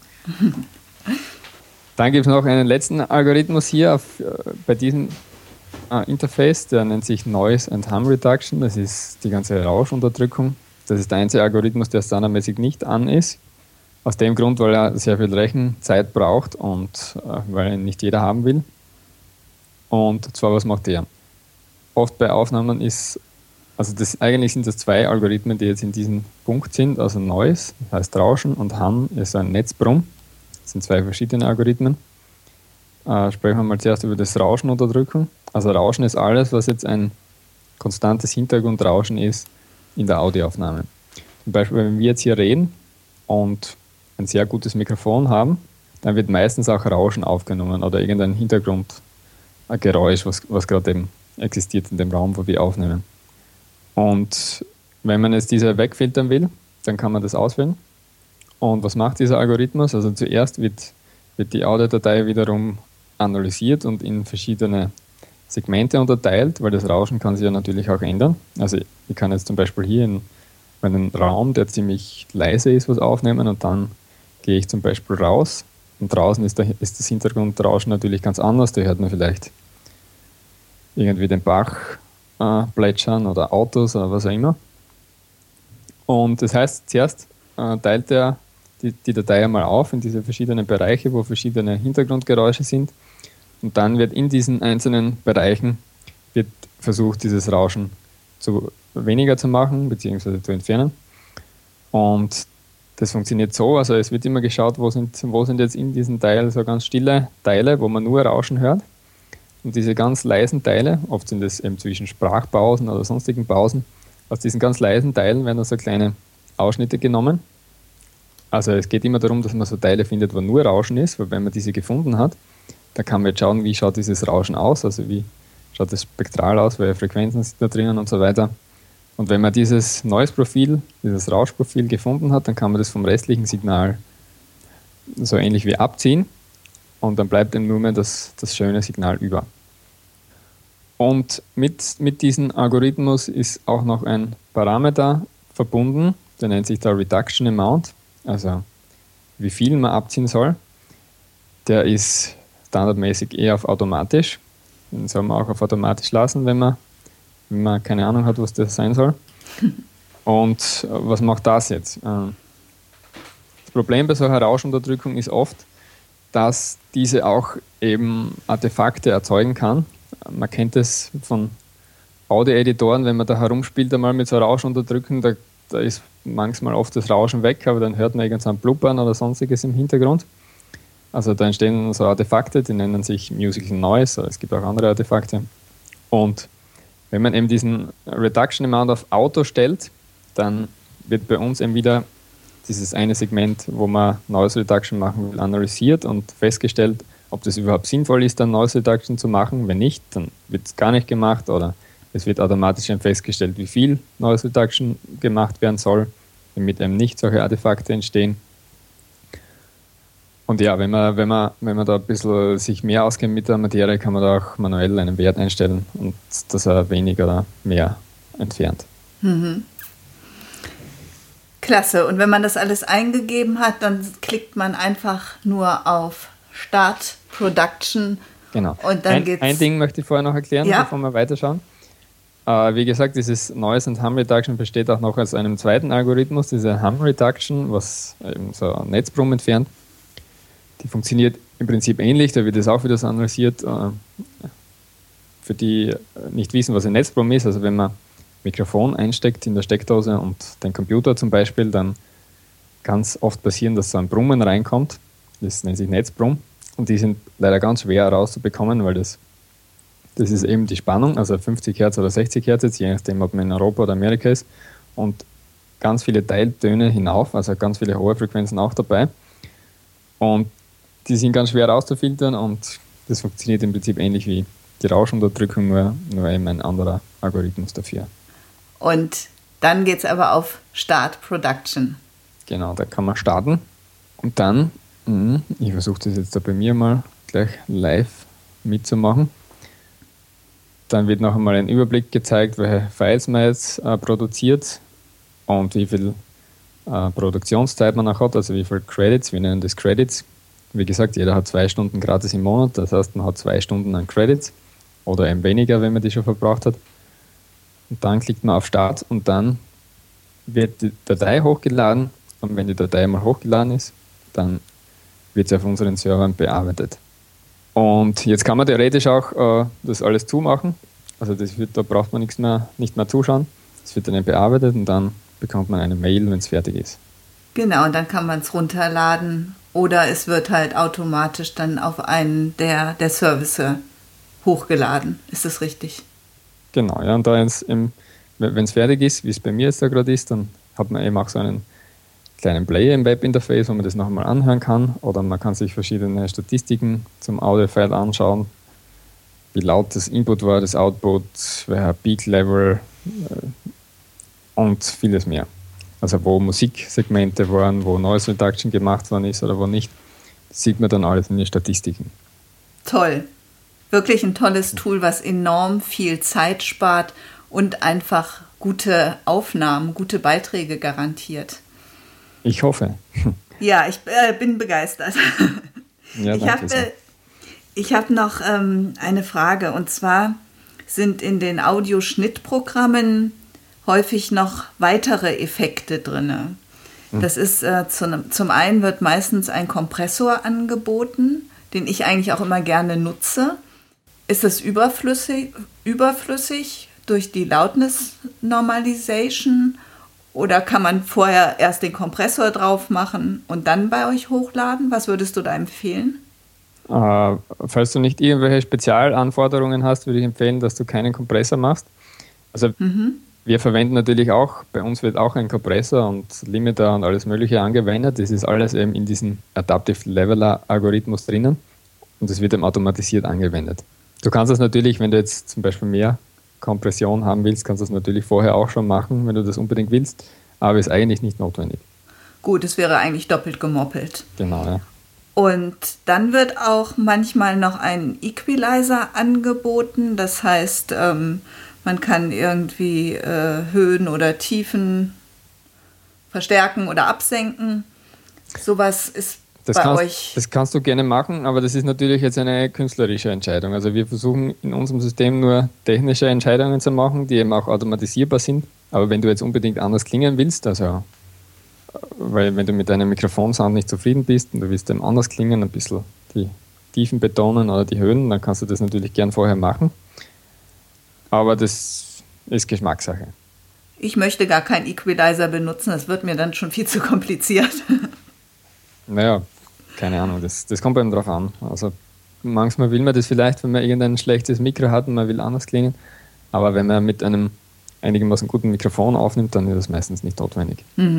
Dann gibt es noch einen letzten Algorithmus hier bei diesem Interface, der nennt sich Noise and Hum Reduction. Das ist die ganze Rauschunterdrückung. Das ist der einzige Algorithmus, der standardmäßig nicht an ist. Aus dem Grund, weil er sehr viel Rechenzeit braucht und weil ihn nicht jeder haben will. Und zwar, was macht der? Oft bei Aufnahmen eigentlich sind das zwei Algorithmen, die jetzt in diesem Punkt sind. Also Noise, das heißt Rauschen, und Hum ist ein Netzbrumm. Das sind zwei verschiedene Algorithmen. Sprechen wir mal zuerst über das Rauschenunterdrückung. Also Rauschen ist alles, was jetzt ein konstantes Hintergrundrauschen ist in der Audioaufnahme. Zum Beispiel, wenn wir jetzt hier reden und ein sehr gutes Mikrofon haben, dann wird meistens auch Rauschen aufgenommen oder irgendein Hintergrundgeräusch, was gerade eben existiert in dem Raum, wo wir aufnehmen. Und wenn man jetzt diese wegfiltern will, dann kann man das auswählen. Und was macht dieser Algorithmus? Also zuerst wird die Audiodatei wiederum analysiert und in verschiedene Segmente unterteilt, weil das Rauschen kann sich ja natürlich auch ändern. Also ich kann jetzt zum Beispiel hier in einen Raum, der ziemlich leise ist, was aufnehmen und dann gehe ich zum Beispiel raus und draußen ist das Hintergrundrauschen natürlich ganz anders. Da hört man vielleicht irgendwie den Bach plätschern oder Autos oder was auch immer. Und das heißt, zuerst teilt er die Datei einmal auf in diese verschiedenen Bereiche, wo verschiedene Hintergrundgeräusche sind. Und dann wird in diesen einzelnen Bereichen versucht, dieses Rauschen weniger zu machen bzw. zu entfernen. Und das funktioniert so, also es wird immer geschaut, wo sind jetzt in diesem Teil so ganz stille Teile, wo man nur Rauschen hört. Und diese ganz leisen Teile, oft sind es eben zwischen Sprachpausen oder sonstigen Pausen, aus diesen ganz leisen Teilen werden so kleine Ausschnitte genommen. Also es geht immer darum, dass man so Teile findet, wo nur Rauschen ist, weil wenn man diese gefunden hat, dann kann man jetzt schauen, wie schaut dieses Rauschen aus, also wie schaut das spektral aus, welche Frequenzen sind da drinnen und so weiter. Und wenn man dieses Noise-Profil, dieses Rauschprofil gefunden hat, dann kann man das vom restlichen Signal so ähnlich wie abziehen und dann bleibt eben nur mehr das schöne Signal über. Und mit diesem Algorithmus ist auch noch ein Parameter verbunden, der nennt sich der Reduction Amount, also wie viel man abziehen soll. Der ist standardmäßig eher auf automatisch. Den soll man auch auf automatisch lassen, wenn man keine Ahnung hat, was das sein soll. Und was macht das jetzt? Das Problem bei solcher Rauschunterdrückung ist oft, dass diese auch eben Artefakte erzeugen kann. Man kennt es von Audio-Editoren, wenn man da herumspielt einmal mit so Rauschunterdrücken, da ist manchmal oft das Rauschen weg, aber dann hört man irgendein Blubbern oder sonstiges im Hintergrund. Also da entstehen so Artefakte, die nennen sich Musical Noise, es gibt auch andere Artefakte. Und wenn man eben diesen Reduction Amount auf Auto stellt, dann wird bei uns eben wieder dieses eine Segment, wo man Noise Reduction machen will, analysiert und festgestellt, ob das überhaupt sinnvoll ist, dann Noise Reduction zu machen. Wenn nicht, dann wird es gar nicht gemacht oder es wird automatisch dann festgestellt, wie viel Noise Reduction gemacht werden soll, damit eben nicht solche Artefakte entstehen. Und ja, wenn man da ein bisschen sich mehr auskennt mit der Materie, kann man da auch manuell einen Wert einstellen und dass er weniger oder mehr entfernt. Mhm. klasse. Und wenn man das alles eingegeben hat, dann klickt man einfach nur auf Start Production. Genau. Und dann geht's. Ein Ding möchte ich vorher noch erklären, Ja. bevor wir weiterschauen. Wie gesagt, dieses Noise and Hum Reduction besteht auch noch aus einem zweiten Algorithmus, diese Hum Reduction, was eben so ein Netzbrummen entfernt. Die funktioniert im Prinzip ähnlich, da wird es auch wieder so analysiert. Für die nicht wissen, was ein Netzbrummen ist, also wenn man Mikrofon einsteckt in der Steckdose und den Computer zum Beispiel, dann kann es oft passieren, dass so ein Brummen reinkommt. Das nennt sich Netzbrumm. Und die sind leider ganz schwer herauszubekommen, weil das ist eben die Spannung, also 50 Hertz oder 60 Hertz, jetzt, je nachdem, ob man in Europa oder Amerika ist. Und ganz viele Teiltöne hinauf, also ganz viele hohe Frequenzen auch dabei. Und die sind ganz schwer rauszufiltern und das funktioniert im Prinzip ähnlich wie die Rauschunterdrückung, nur eben ein anderer Algorithmus dafür. Und dann geht es aber auf Start Production. Genau, da kann man starten. Und dann, ich versuche das jetzt da bei mir mal gleich live mitzumachen. Dann wird noch einmal ein Überblick gezeigt, welche Files man jetzt produziert und wie viel Produktionszeit man auch hat, also wie viele Credits, wir nennen das Credits. Wie gesagt, jeder hat 2 Stunden gratis im Monat, das heißt, man hat 2 Stunden an Credits oder eben weniger, wenn man die schon verbraucht hat. Und dann klickt man auf Start und dann wird die Datei hochgeladen und wenn die Datei mal hochgeladen ist, dann wird sie auf unseren Servern bearbeitet. Und jetzt kann man theoretisch auch das alles zumachen. Also da braucht man nicht mehr zuschauen. Es wird dann bearbeitet und dann bekommt man eine Mail, wenn es fertig ist. Genau, und dann kann man es runterladen oder es wird halt automatisch dann auf einen der Service hochgeladen. Ist das richtig? Genau, ja. Und da wenn es fertig ist, wie es bei mir jetzt da gerade ist, dann hat man eben auch so einen kleinen Player im Webinterface, wo man das noch einmal anhören kann, oder man kann sich verschiedene Statistiken zum Audio-File anschauen, wie laut das Input war, das Output, welcher Peak-Level und vieles mehr. Also wo Musiksegmente waren, wo Noise Reduction gemacht worden ist oder wo nicht, das sieht man dann alles in den Statistiken. Toll. Wirklich ein tolles Tool, was enorm viel Zeit spart und einfach gute Aufnahmen, gute Beiträge garantiert. Ich hoffe. Ja, ich bin begeistert. Ja, ich habe noch eine Frage, und zwar sind in den Audioschnittprogrammen häufig noch weitere Effekte drin. Das ist zum einen wird meistens ein Kompressor angeboten, den ich eigentlich auch immer gerne nutze. Ist das überflüssig durch die Loudness Normalization? Oder kann man vorher erst den Kompressor drauf machen und dann bei euch hochladen? Was würdest du da empfehlen? Falls du nicht irgendwelche Spezialanforderungen hast, würde ich empfehlen, dass du keinen Kompressor machst. Also wir verwenden natürlich auch, bei uns wird auch ein Kompressor und Limiter und alles Mögliche angewendet. Das ist alles eben in diesem Adaptive Leveler Algorithmus drinnen und das wird eben automatisiert angewendet. Du kannst das natürlich, wenn du jetzt zum Beispiel mehr Kompression haben willst, kannst du das natürlich vorher auch schon machen, wenn du das unbedingt willst, aber ist eigentlich nicht notwendig. Gut, es wäre eigentlich doppelt gemoppelt. Genau, ja. Und dann wird auch manchmal noch ein Equalizer angeboten, das heißt, man kann irgendwie Höhen oder Tiefen verstärken oder absenken. Sowas ist euch. Das kannst du gerne machen, aber das ist natürlich jetzt eine künstlerische Entscheidung. Also wir versuchen in unserem System nur technische Entscheidungen zu machen, die eben auch automatisierbar sind. Aber wenn du jetzt unbedingt anders klingen willst, also weil wenn du mit deinem Mikrofonsound nicht zufrieden bist und du willst eben anders klingen, ein bisschen die Tiefen betonen oder die Höhen, dann kannst du das natürlich gern vorher machen. Aber das ist Geschmackssache. Ich möchte gar keinen Equalizer benutzen, das wird mir dann schon viel zu kompliziert. Naja, keine Ahnung, das kommt einem drauf an. Also manchmal will man das vielleicht, wenn man irgendein schlechtes Mikro hat und man will anders klingen, aber wenn man mit einem einigermaßen guten Mikrofon aufnimmt, dann ist das meistens nicht notwendig.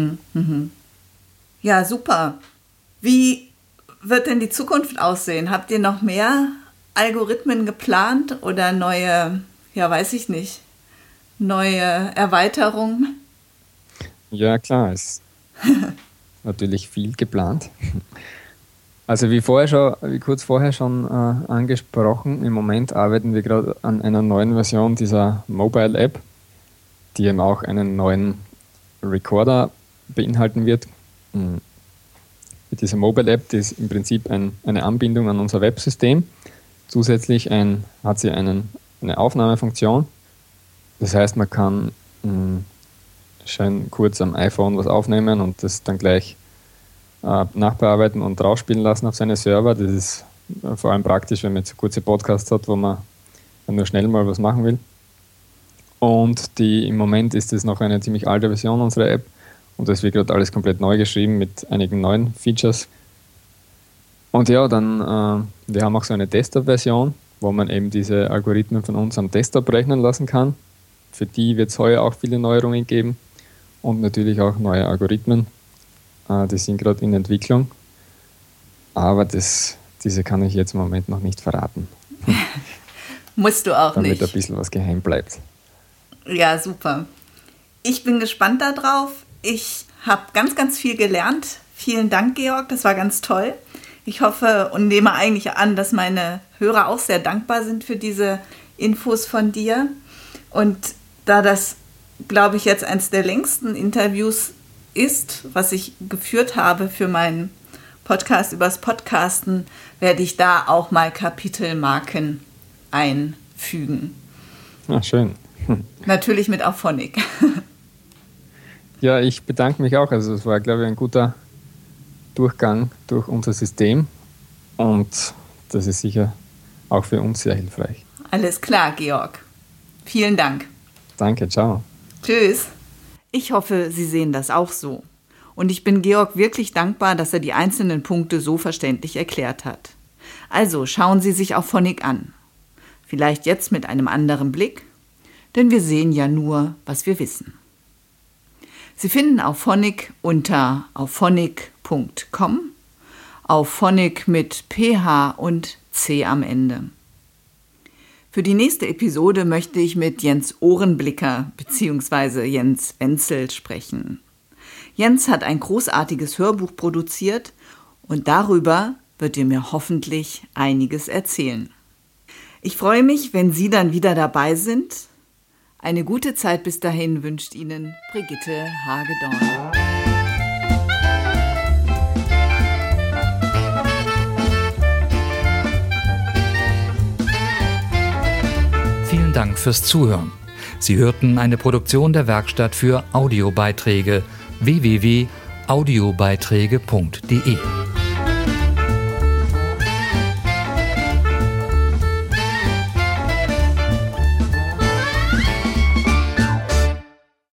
Ja, super. Wie wird denn die Zukunft aussehen? Habt ihr noch mehr Algorithmen geplant oder neue, weiß ich nicht, neue Erweiterungen? Ja, klar, ist natürlich viel geplant. Also wie kurz vorher schon angesprochen, im Moment arbeiten wir gerade an einer neuen Version dieser Mobile App, die eben auch einen neuen Recorder beinhalten wird. Mit dieser Mobile App, die ist im Prinzip eine Anbindung an unser Websystem. Zusätzlich hat sie eine Aufnahmefunktion. Das heißt, man kann schön kurz am iPhone was aufnehmen und das dann gleich nachbearbeiten und rausspielen lassen auf seine Server. Das ist vor allem praktisch, wenn man jetzt kurze Podcasts hat, wo man nur schnell mal was machen will. Und im Moment ist das noch eine ziemlich alte Version unserer App und das wird gerade alles komplett neu geschrieben mit einigen neuen Features. Und ja, dann, wir haben auch so eine Desktop-Version, wo man eben diese Algorithmen von uns am Desktop rechnen lassen kann. Für die wird es heuer auch viele Neuerungen geben und natürlich auch neue Algorithmen. Die sind gerade in Entwicklung, aber diese kann ich jetzt im Moment noch nicht verraten. Musst du auch damit nicht. Damit ein bisschen was geheim bleibt. Ja, super. Ich bin gespannt darauf. Ich habe ganz, ganz viel gelernt. Vielen Dank, Georg, das war ganz toll. Ich hoffe und nehme eigentlich an, dass meine Hörer auch sehr dankbar sind für diese Infos von dir. Und da das, glaube ich, jetzt eines der längsten Interviews ist, was ich geführt habe für meinen Podcast übers Podcasten, werde ich da auch mal Kapitelmarken einfügen. Ah, schön. Natürlich mit Auphonic. Ja, ich bedanke mich auch. Also es war, glaube ich, ein guter Durchgang durch unser System und das ist sicher auch für uns sehr hilfreich. Alles klar, Georg. Vielen Dank. Danke, ciao. Tschüss. Ich hoffe, Sie sehen das auch so. Und ich bin Georg wirklich dankbar, dass er die einzelnen Punkte so verständlich erklärt hat. Also schauen Sie sich Auphonic an. Vielleicht jetzt mit einem anderen Blick, denn wir sehen ja nur, was wir wissen. Sie finden Auphonic unter auphonic.com, Auphonic mit PH und C am Ende. Für die nächste Episode möchte ich mit Jens Ohrenblicker bzw. Jens Wenzel sprechen. Jens hat ein großartiges Hörbuch produziert und darüber wird er mir hoffentlich einiges erzählen. Ich freue mich, wenn Sie dann wieder dabei sind. Eine gute Zeit bis dahin wünscht Ihnen Brigitte Hagedorn. Vielen Dank fürs Zuhören. Sie hörten eine Produktion der Werkstatt für Audiobeiträge www.audiobeiträge.de